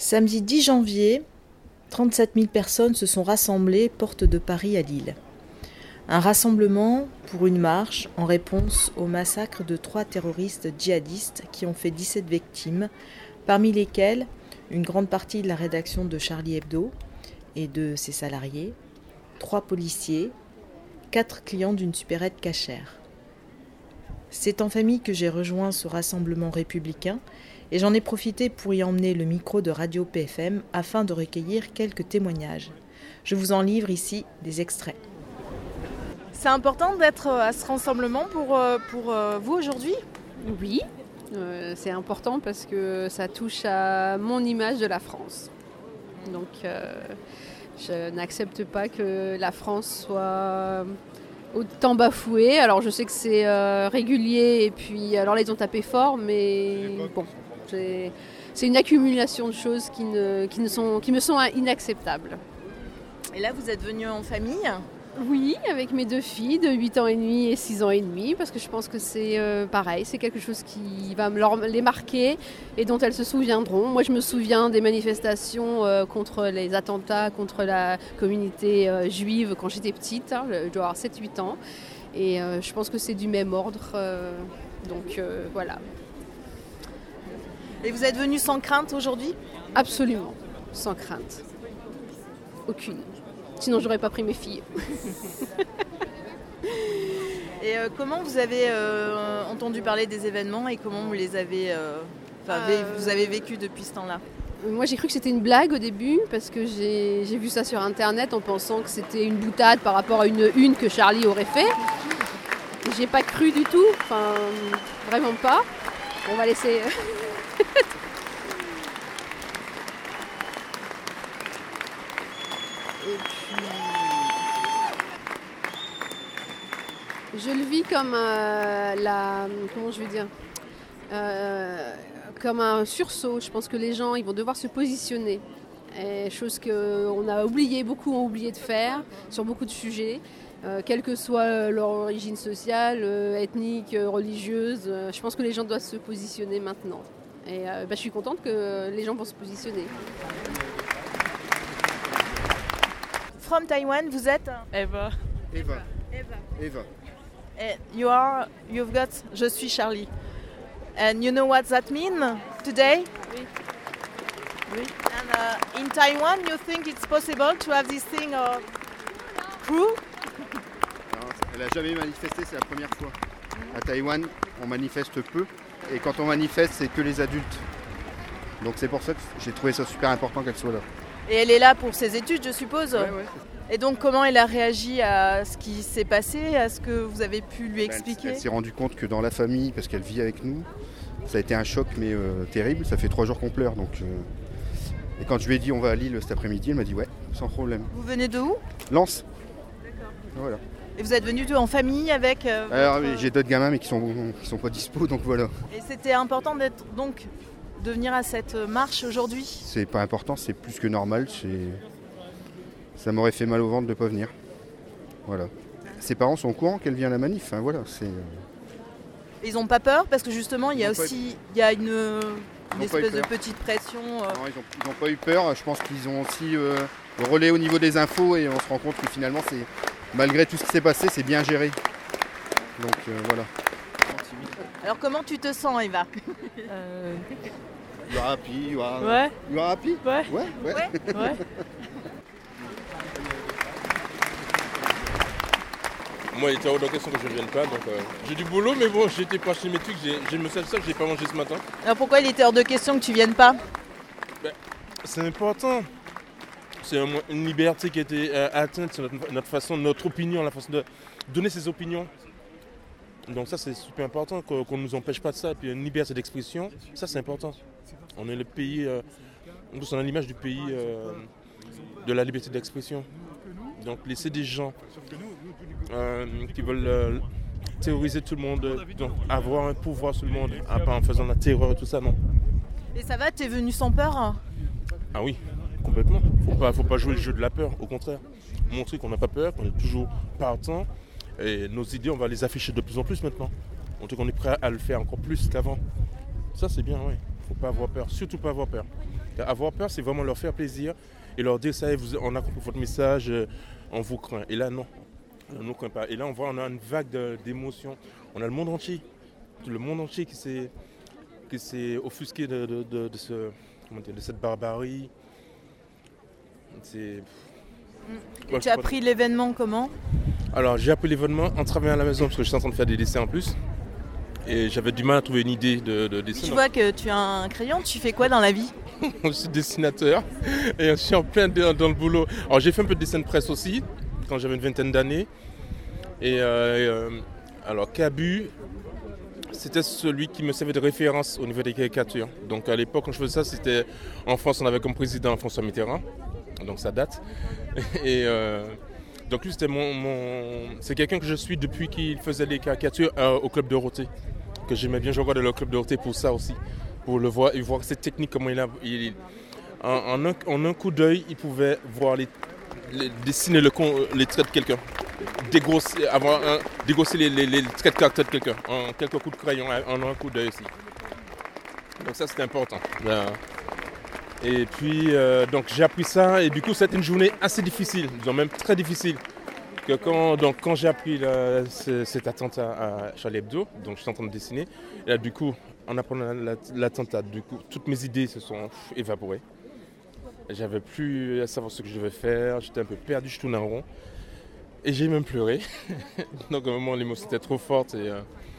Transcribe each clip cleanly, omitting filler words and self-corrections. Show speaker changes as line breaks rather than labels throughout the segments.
Samedi 10 janvier, 37 000 personnes se sont rassemblées porte de Paris à Lille. Un rassemblement pour une marche en réponse au massacre de 3 terroristes djihadistes qui ont fait 17 victimes, parmi lesquelles une grande partie de la rédaction de Charlie Hebdo et de ses salariés, 3 policiers, 4 clients d'une supérette cachère. C'est en famille que j'ai rejoint ce rassemblement républicain et j'en ai profité pour y emmener le micro de Radio PFM afin de recueillir quelques témoignages. Je vous en livre ici des extraits. C'est important d'être à ce rassemblement pour vous aujourd'hui ?
Oui, c'est important parce que ça touche à mon image de la France. Donc je n'accepte pas que la France soit autant bafouée. Alors je sais que c'est régulier et puis alors là ils ont tapé fort, mais bon, c'est une accumulation de choses qui me sont inacceptables.
Et là vous êtes venus en famille ?
Oui, avec mes 2 filles de 8 ans et demi et 6 ans et demi, parce que je pense que c'est pareil, c'est quelque chose qui va les marquer et dont elles se souviendront. Moi, je me souviens des manifestations contre les attentats, contre la communauté juive quand j'étais petite, je dois avoir 7-8 ans, et je pense que c'est du même ordre, donc voilà.
Et vous êtes venus sans crainte aujourd'hui ?
Absolument, sans crainte. Aucune. Sinon, j'aurais pas pris mes filles.
Et comment vous avez entendu parler des événements et comment vous les avez, vous avez vécu depuis ce temps-là ?
Moi, j'ai cru que c'était une blague au début parce que j'ai vu ça sur Internet en pensant que c'était une boutade par rapport à une que Charlie aurait fait. J'ai pas cru du tout, enfin, vraiment pas. On va laisser... Et puis, je le vis comme comme un sursaut. Je pense que les gens ils vont devoir se positionner. Chose que beaucoup ont oublié de faire sur beaucoup de sujets, quelle que soit leur origine sociale, ethnique, religieuse. Je pense que les gens doivent se positionner maintenant. Et je suis contente que les gens vont se positionner.
From Taiwan, vous êtes
Eva.
You've got Je suis Charlie. And you know what that means today?
Oui.
And in Taiwan, you think it's possible to have this thing crew?
Non, elle n'a jamais manifesté, c'est la première fois. À Taïwan, on manifeste peu. Et quand on manifeste, c'est que les adultes. Donc c'est pour ça que j'ai trouvé ça super important qu'elle soit là.
Et elle est là pour ses études, je suppose.
Ouais.
Et donc, comment elle a réagi à ce qui s'est passé, à ce que vous avez pu lui expliquer ?
Elle s'est rendue compte que dans la famille, parce qu'elle vit avec nous, ça a été un choc, mais terrible. Ça fait 3 jours qu'on pleure. Donc, Et quand je lui ai dit on va à Lille cet après-midi, elle m'a dit ouais, sans problème.
Vous venez de où ?
Lens.
D'accord.
Voilà.
Et vous êtes venus en famille avec
Alors j'ai d'autres gamins, mais qui sont pas dispo, donc voilà.
Et c'était important de venir à cette marche aujourd'hui ?
C'est pas important, c'est plus que normal. Ça m'aurait fait mal au ventre de ne pas venir. Voilà. Ses parents sont au courant qu'elle vient à la manif. Hein, voilà,
Ils n'ont pas peur parce que justement il y a une espèce de petite pression.
Non, ils n'ont pas eu peur. Je pense qu'ils ont aussi le relais au niveau des infos et on se rend compte que finalement malgré tout ce qui s'est passé, c'est bien géré. Donc voilà.
Alors comment tu te sens, Eva ?
You are happy, you are...
Ouais.
You are happy ?
Ouais.
Ouais.
Moi, il était hors de question que je ne vienne pas, donc j'ai du boulot, mais bon, j'étais pas chez mes trucs, je me sers ça, j'ai pas mangé ce matin.
Alors pourquoi il était hors de question que tu viennes pas ?
C'est important. C'est une liberté qui a été atteinte sur notre façon, notre opinion, la façon de donner ses opinions. Donc ça, c'est super important, qu'on ne nous empêche pas de ça. Et puis une liberté d'expression, ça c'est important. On est le pays, on a l'image du pays de la liberté d'expression. Donc laisser des gens qui veulent terroriser tout le monde, donc avoir un pouvoir sur le monde, pas en faisant la terreur et tout ça, non.
Et ça va, t'es venu sans peur ?
Ah oui, complètement. Faut pas jouer le jeu de la peur, au contraire. Montrer qu'on n'a pas peur, qu'on est toujours partant. Et nos idées, on va les afficher de plus en plus maintenant. Montrer qu'on est prêt à le faire encore plus qu'avant. Ça, c'est bien, oui. Faut pas avoir peur, surtout pas avoir peur. Avoir peur, c'est vraiment leur faire plaisir et leur dire ça, on a compris votre message, on vous craint. Et là, non, on ne nous craint pas. Et là, on a une vague d'émotions. On a le monde entier qui s'est offusqué de cette barbarie.
Tu as appris l'événement comment ?
Alors, j'ai appris l'événement en travaillant à la maison parce que j'étais en train de faire des dessins en plus. Et j'avais du mal à trouver une idée de dessin.
Tu vois que tu as un crayon, tu fais quoi dans la vie ?
Je suis dessinateur et je suis en plein dans le boulot. Alors, j'ai fait un peu de dessin de presse aussi quand j'avais une vingtaine d'années. Et alors, Cabu, c'était celui qui me servait de référence au niveau des caricatures. Donc, à l'époque, quand je faisais ça, c'était en France, on avait comme président François Mitterrand. Donc, ça date. Et donc, lui, c'est quelqu'un que je suis depuis qu'il faisait les caricatures au Club Dorothée. Que j'aimais bien, je regardais le Club Dorothée pour ça aussi. Pour le voir et voir cette technique, comment en un coup d'œil, il pouvait voir dessiner les traits de quelqu'un. Dégrosser les traits de caractère de quelqu'un en quelques coups de crayon, en un coup d'œil aussi. Donc ça, c'était important. Et puis, donc j'ai appris ça et du coup, c'était une journée assez difficile, disons même très difficile. Quand j'ai appris cet attentat à Charlie Hebdo, donc j'étais en train de dessiner, et là du coup, en apprenant l'attentat, du coup, toutes mes idées se sont évaporées. J'avais plus à savoir ce que je devais faire, j'étais un peu perdu, je tournais en rond. Et j'ai même pleuré. Donc à un moment, l'émotion était trop forte et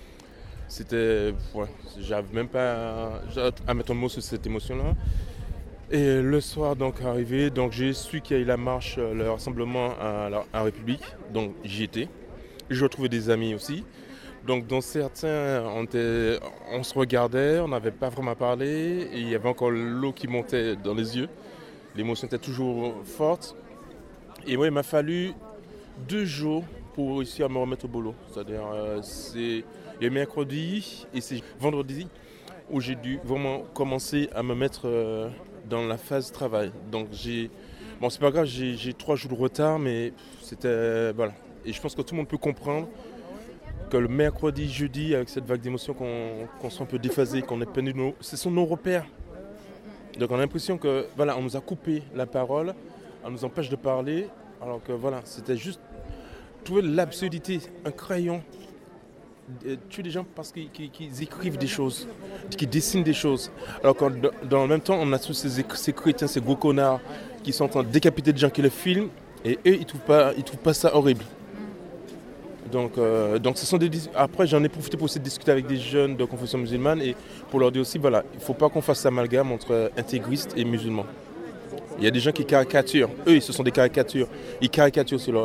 j'avais même pas à mettre un mot sur cette émotion-là. Et le soir, donc arrivé, donc j'ai su qu'il y a eu la marche, le rassemblement à la République, donc j'y étais. J'ai retrouvé des amis aussi. Donc dans certains, on se regardait, on n'avait pas vraiment parlé, et il y avait encore l'eau qui montait dans les yeux. L'émotion était toujours forte. Et moi, il m'a fallu 2 jours pour réussir à me remettre au boulot. C'est-à-dire, il y a mercredi et c'est vendredi où j'ai dû vraiment commencer à me mettre dans la phase travail. Donc c'est pas grave, j'ai 3 jours de retard, mais c'était voilà. Et je pense que tout le monde peut comprendre que le mercredi, jeudi, avec cette vague d'émotions, qu'on soit un peu déphasé, qu'on est perdu ce sont nos repères. Donc on a l'impression que voilà, on nous a coupé la parole, on nous empêche de parler, alors que voilà, c'était juste trouver l'absurdité, un crayon. Tuer des gens parce qu'ils écrivent des choses, qu'ils dessinent des choses. Alors que dans le même temps, on a tous ces crétins, ces gros connards qui sont en train de décapiter des gens qui les filment et eux, ils trouvent pas ça horrible. Donc ce sont après, j'en ai profité pour essayer de discuter avec des jeunes de confession musulmane et pour leur dire aussi, voilà, il ne faut pas qu'on fasse amalgame entre intégristes et musulmans. Il y a des gens qui caricaturent. Eux, ce sont des caricatures. Ils caricaturent sur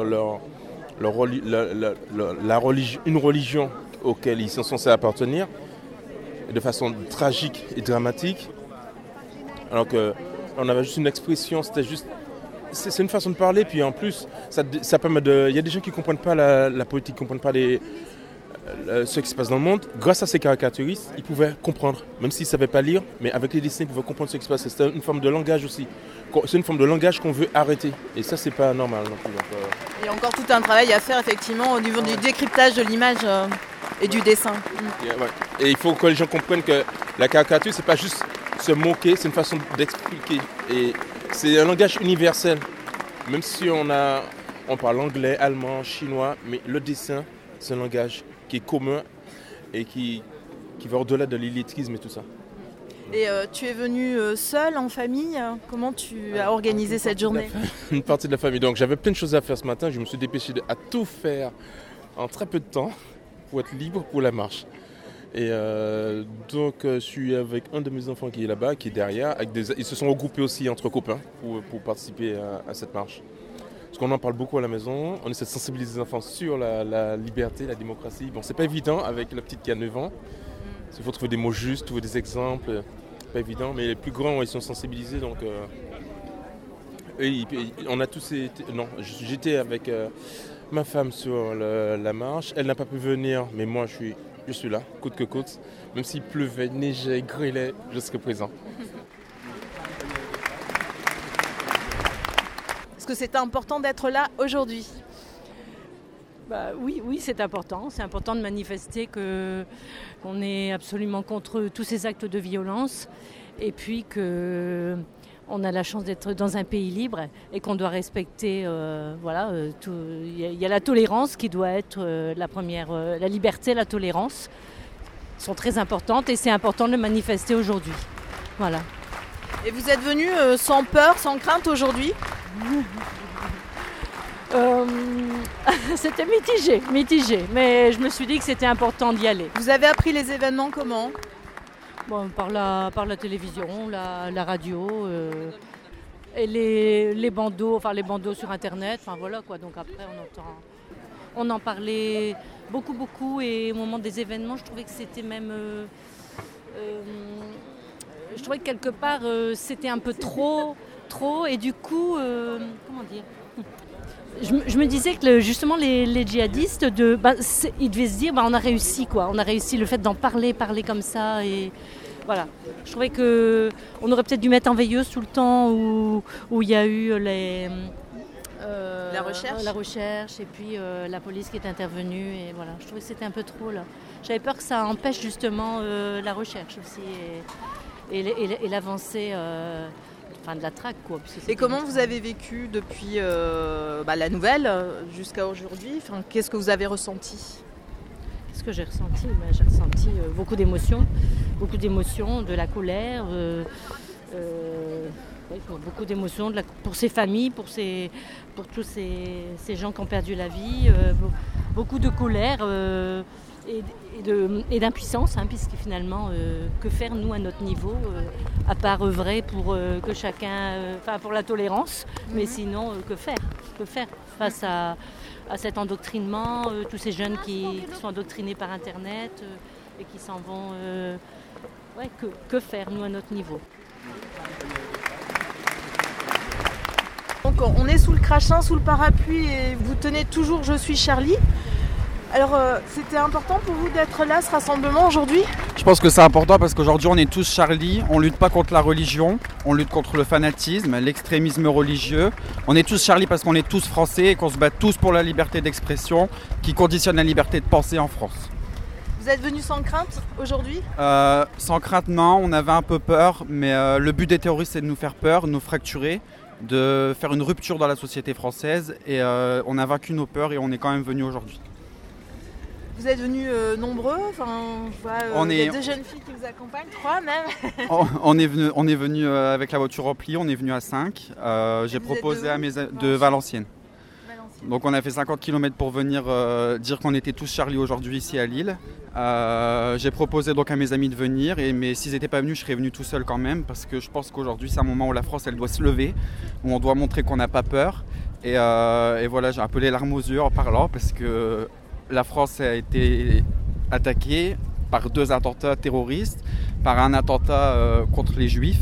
une religion auquel ils sont censés appartenir de façon tragique et dramatique, alors qu'on avait juste une expression, c'était juste, c'est une façon de parler, puis en plus ça permet il y a des gens qui ne comprennent pas la politique, qui ne comprennent pas ce qui se passe dans le monde. Grâce à ces caricaturistes, ils pouvaient comprendre, même s'ils ne savaient pas lire, mais avec les dessins, ils pouvaient comprendre ce qui se passe. C'était une forme de langage aussi. C'est une forme de langage qu'on veut arrêter. Et ça, c'est pas normal non plus.
Il y a encore tout un travail à faire, effectivement, au niveau du décryptage de l'image et du dessin.
Ouais. Et il faut que les gens comprennent que la caricature, c'est pas juste se moquer, c'est une façon d'expliquer. Et c'est un langage universel. Même si on parle anglais, allemand, chinois, mais le dessin, c'est un langage qui est commun et qui va au-delà de l'illettrisme et tout ça.
Et tu es venu seul, en famille ? Comment tu as organisé cette journée ?
Une partie de la famille. Donc j'avais plein de choses à faire ce matin. Je me suis dépêché à tout faire en très peu de temps pour être libre pour la marche. Et donc je suis avec un de mes enfants qui est là-bas, qui est derrière. Ils se sont regroupés aussi entre copains pour participer à cette marche. Parce qu'on en parle beaucoup à la maison. On essaie de sensibiliser les enfants sur la liberté, la démocratie. Bon, c'est pas évident avec la petite qui a 9 ans. Il faut trouver des mots justes, trouver des exemples. Pas évident, mais les plus grands, ils sont sensibilisés. Donc, on a tous été... Non, j'étais avec ma femme sur la marche. Elle n'a pas pu venir, mais moi, je suis là, coûte que coûte. Même s'il pleuvait, neigeait, grêlait, je serai présent.
Est-ce que c'est important d'être là aujourd'hui ?
Oui, c'est important. C'est important de manifester qu'on est absolument contre tous ces actes de violence et puis que on a la chance d'être dans un pays libre et qu'on doit respecter, il y a la tolérance qui doit être la première, la liberté, la tolérance sont très importantes et c'est important de le manifester aujourd'hui. Voilà.
Et vous êtes venu sans peur, sans crainte aujourd'hui ?
C'était mitigé, mais je me suis dit que c'était important d'y aller.
Vous avez appris les événements comment ?
Bon, par la télévision, la radio, et les bandeaux sur Internet, voilà quoi. Donc après on en parlait beaucoup et au moment des événements, je trouvais que c'était même, je trouvais que quelque part c'était un peu trop et du coup, comment dire ? Je me disais que justement les djihadistes, ils devaient se dire on a réussi quoi, on a réussi le fait d'en parler comme ça et voilà. Je trouvais qu'on aurait peut-être dû mettre en veilleuse tout le temps où il y a eu la recherche et puis la police qui est intervenue et voilà. Je trouvais que c'était un peu trop là. J'avais peur que ça empêche justement la recherche aussi et l'avancée. De la traque quoi.
Et comment vous avez vécu depuis la nouvelle jusqu'à aujourd'hui ? Qu'est-ce que vous avez ressenti ?
Ce que j'ai ressenti, j'ai ressenti beaucoup d'émotions, de la colère, beaucoup d'émotions pour ces familles, pour tous ces gens qui ont perdu la vie, beaucoup de colère et d'impuissance, puisque finalement, que faire nous à notre niveau, à part œuvrer pour que chacun, pour la tolérance, mais sinon, que faire face à cet endoctrinement, tous ces jeunes qui sont endoctrinés par Internet et qui s'en vont, que faire nous à notre niveau.
Donc on est sous le crachin, sous le parapluie et vous tenez toujours « Je suis Charlie ». Alors, c'était important pour vous d'être là, ce rassemblement aujourd'hui ?
Je pense que c'est important parce qu'aujourd'hui, on est tous Charlie. On ne lutte pas contre la religion, on lutte contre le fanatisme, l'extrémisme religieux. On est tous Charlie parce qu'on est tous français et qu'on se bat tous pour la liberté d'expression qui conditionne la liberté de penser en France.
Vous êtes venus sans crainte aujourd'hui ?
Sans crainte, non. On avait un peu peur, mais le but des terroristes, c'est de nous faire peur, de nous fracturer, de faire une rupture dans la société française. Et on a vaincu nos peurs et on est quand même venus aujourd'hui.
Vous êtes venus nombreux, il y a 2 jeunes filles qui vous accompagnent, 3 même.
On est venu avec la voiture remplie, on est venu à 5. J'ai proposé de Valenciennes. Donc on a fait 50 km pour venir dire qu'on était tous Charlie aujourd'hui ici à Lille. J'ai proposé donc à mes amis de venir, mais s'ils n'étaient pas venus, je serais venu tout seul quand même, parce que je pense qu'aujourd'hui c'est un moment où la France elle doit se lever, où on doit montrer qu'on n'a pas peur. Et voilà, j'ai un peu les larmes aux yeux en parlant, parce que la France a été attaquée par 2 attentats terroristes, par un attentat contre les Juifs.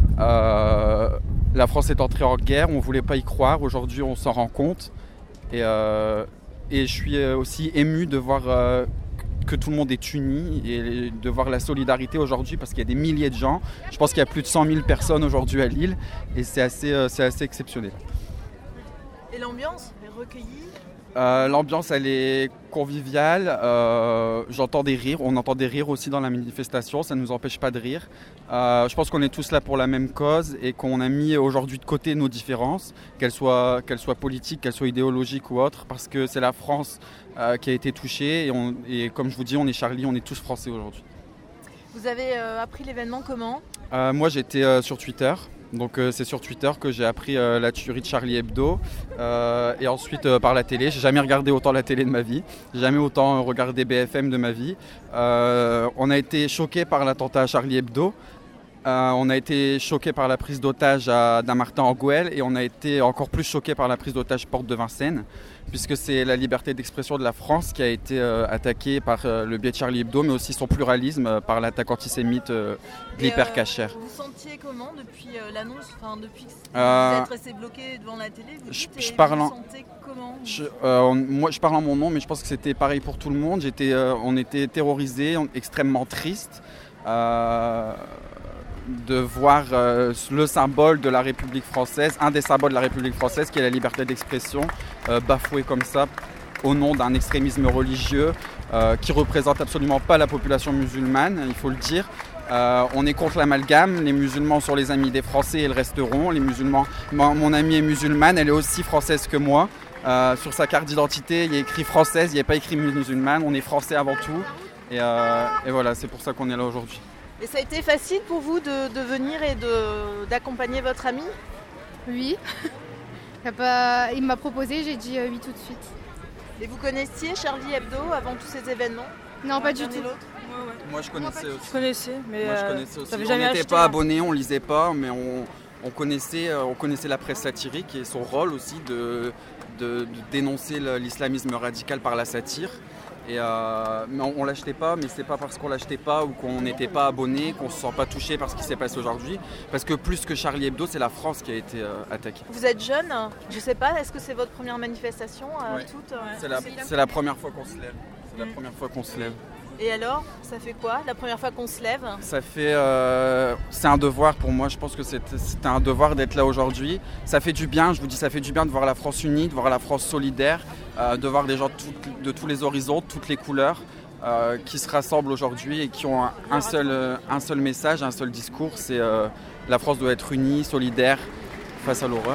La France est entrée en guerre, on ne voulait pas y croire. Aujourd'hui, on s'en rend compte. Et je suis aussi ému de voir que tout le monde est uni et de voir la solidarité aujourd'hui, parce qu'il y a des milliers de gens. Je pense qu'il y a plus de 100 000 personnes aujourd'hui à Lille et c'est assez exceptionnel.
Et l'ambiance est recueillie ?
L'ambiance elle est conviviale, j'entends des rires, on entend des rires aussi dans la manifestation, ça ne nous empêche pas de rire. Je pense qu'on est tous là pour la même cause et qu'on a mis aujourd'hui de côté nos différences, qu'elles soient politiques, qu'elles soient idéologiques ou autres, parce que c'est la France qui a été touchée et comme je vous dis, on est Charlie, on est tous français aujourd'hui.
Vous avez appris l'événement comment ?
Moi j'étais sur Twitter. Donc c'est sur Twitter que j'ai appris la tuerie de Charlie Hebdo et ensuite par la télé. J'ai jamais regardé autant la télé de ma vie, j'ai jamais autant regardé BFM de ma vie. On a été choqués par l'attentat à Charlie Hebdo, on a été choqués par la prise d'otage à Dammartin-en-Goële et on a été encore plus choqués par la prise d'otage Porte de Vincennes, puisque c'est la liberté d'expression de la France qui a été attaquée par le biais de Charlie Hebdo, mais aussi son pluralisme par l'attaque antisémite de l'hypercachère.
Vous sentiez comment depuis l'annonce, depuis que vous êtes resté bloqué devant la télé, vous sentez comment ?
Moi je parle en mon nom, mais je pense que c'était pareil pour tout le monde. On était terrorisés, extrêmement tristes. De voir le symbole de la République française, un des symboles de la République française qui est la liberté d'expression, bafouée comme ça au nom d'un extrémisme religieux qui ne représente absolument pas la population musulmane, il faut le dire. On est contre l'amalgame. Les musulmans sont les amis des Français et le resteront. Les musulmans, mon amie est musulmane, elle est aussi française que moi. Sur sa carte d'identité, il y a écrit française, il n'y a pas écrit musulmane. On est français avant tout. Et voilà, c'est pour ça qu'on est là aujourd'hui.
Et ça a été facile pour vous de venir et d'accompagner votre ami ?
Oui. Il m'a proposé, j'ai dit oui tout de suite.
Et vous connaissiez Charlie Hebdo avant tous ces événements ?
Non, pas du tout.
Moi je connaissais aussi.
Je connaissais, mais
On n'était pas abonnés, on lisait pas, mais on connaissait la presse satirique et son rôle aussi de dénoncer l'islamisme radical par la satire. Mais on l'achetait pas, mais c'est pas parce qu'on l'achetait pas ou qu'on n'était pas abonné qu'on se sent pas touché par ce qui s'est passé aujourd'hui. Parce que plus que Charlie Hebdo, c'est la France qui a été attaquée.
Vous êtes jeune, je sais pas, est-ce que c'est votre première manifestation
Ouais.
toutes
C'est la première fois qu'on se lève. C'est la première fois qu'on se lève.
Et alors, ça fait quoi la première fois qu'on se lève ?
Ça fait, c'est un devoir pour moi. Je pense que c'était un devoir d'être là aujourd'hui. Ça fait du bien. Je vous dis, ça fait du bien de voir la France unie, de voir la France solidaire, de voir des gens de tous les horizons, de toutes les couleurs, qui se rassemblent aujourd'hui et qui ont un seul message, un seul discours. C'est la France doit être unie, solidaire face à l'horreur.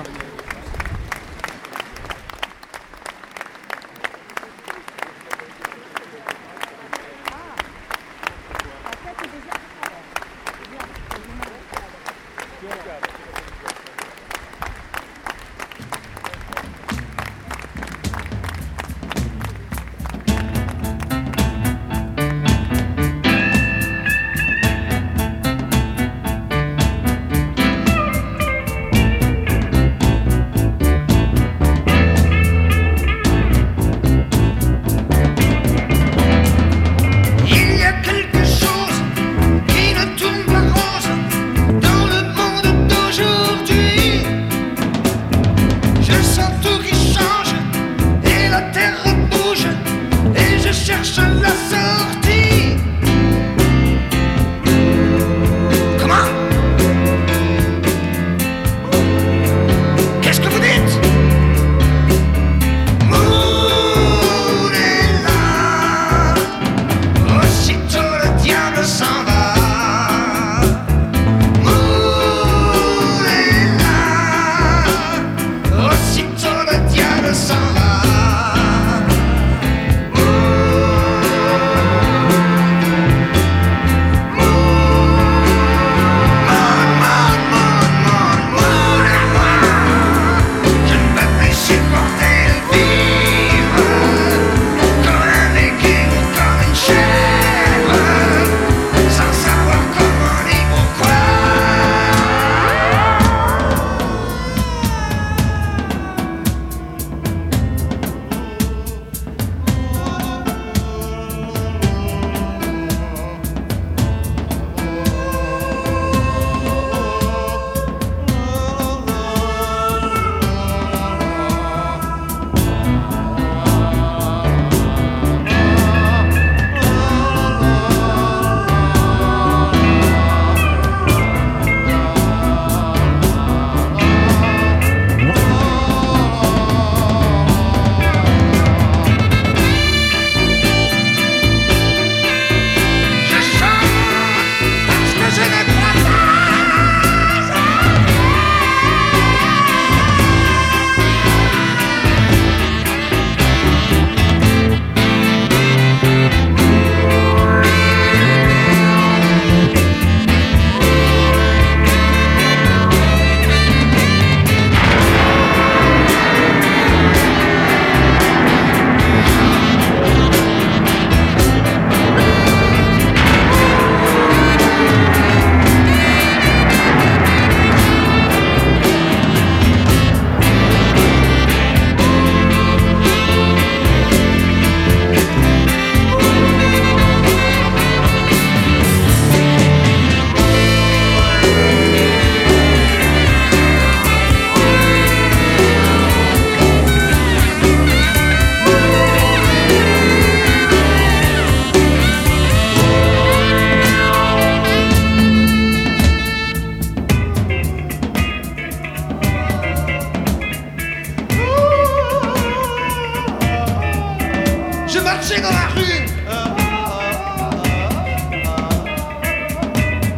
marchais dans la rue.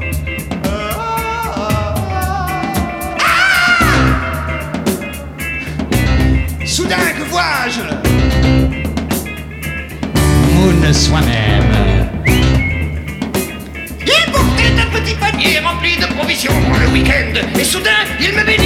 vois-je Moon soi-même. Il portait un petit panier rempli de provisions pour le week-end, et soudain, il me bénit.